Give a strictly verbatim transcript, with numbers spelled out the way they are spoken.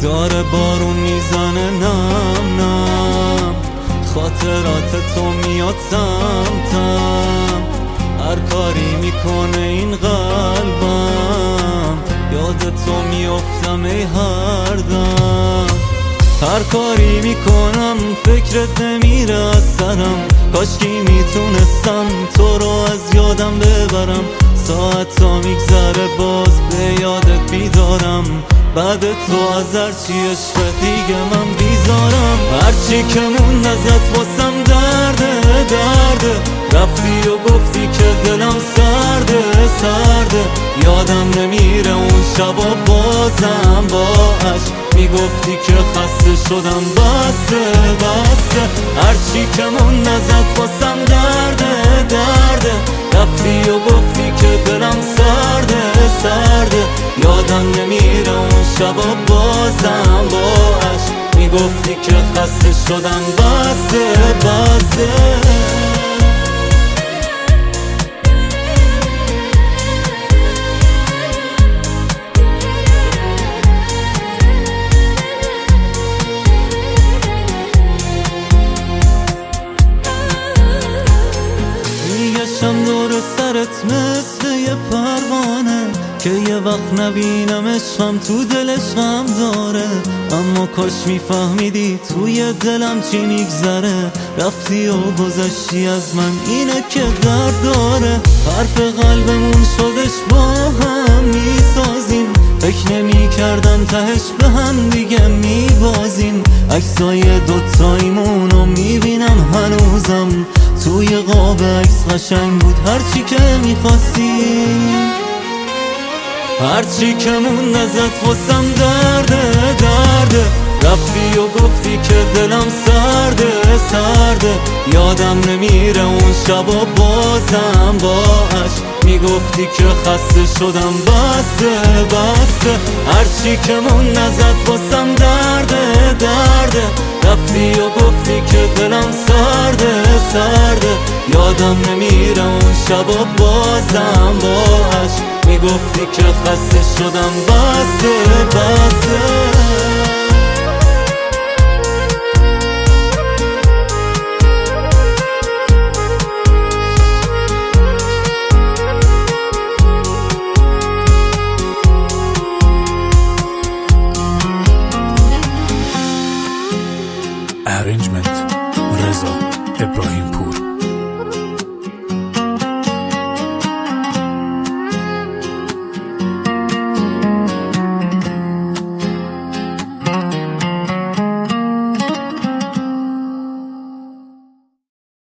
داره بارون میزنه نم نم، خاطرات تو میاد تم تم، هر کاری میکنه این قلبم یاد تو میافتم ای هر دم. هر کاری میکنم فکرت نمیره از سرم، کاشکی میتونستم تو رو از یادم ببرم. ساعت تا میگذره باز به یادت بیدارم، بعد تو از هرچی عشق دیگه من بیزارم. هرچی که مون ازت واسم درده درده، رفتی و گفتی که دلم سرده سرده. یادم نمیره اون شبا بازم با عشق میگفتی که خسته شدم بسه بسه. هرچی که مون ازت واسم درده درده، رفتی و گفتی که دلم سرده سرده. یادم نمیره اون شبا بازم با عشق میگفتی که خسته شدم بسه بسه. میگشم دور سرت مثل یه پروانه که یه وقت نبینم عشقم تو دلش غم داره. اما کاش میفهمیدی توی دلم چی میگذره، رفتی و گذشتی از من اینه که درد داره. حرف قلبمون شدش با هم میسازیم، فکر نمی کردم تهش به هم دیگه میبازیم. عکسای دوتاییمونو میبینم هنوزم، توی قاب عکس قشنگ بود هرچی که میخواستی. هرچی که مون ازت واسم درده درده، رفتی و گفتی که دلم سرده سرده. یادم نمیره اون شبا بازم با عشق میگفتی که خسته شدم بسه بسه. هرچی که مون ازت واسم درده درده، رفتی و گفتی که دلم سرده سرده. یادم نمیره اون شبا بازم با عشق میگفتی که خسته شدم بسه بسه. Arrangement رضا ابراهیم پور.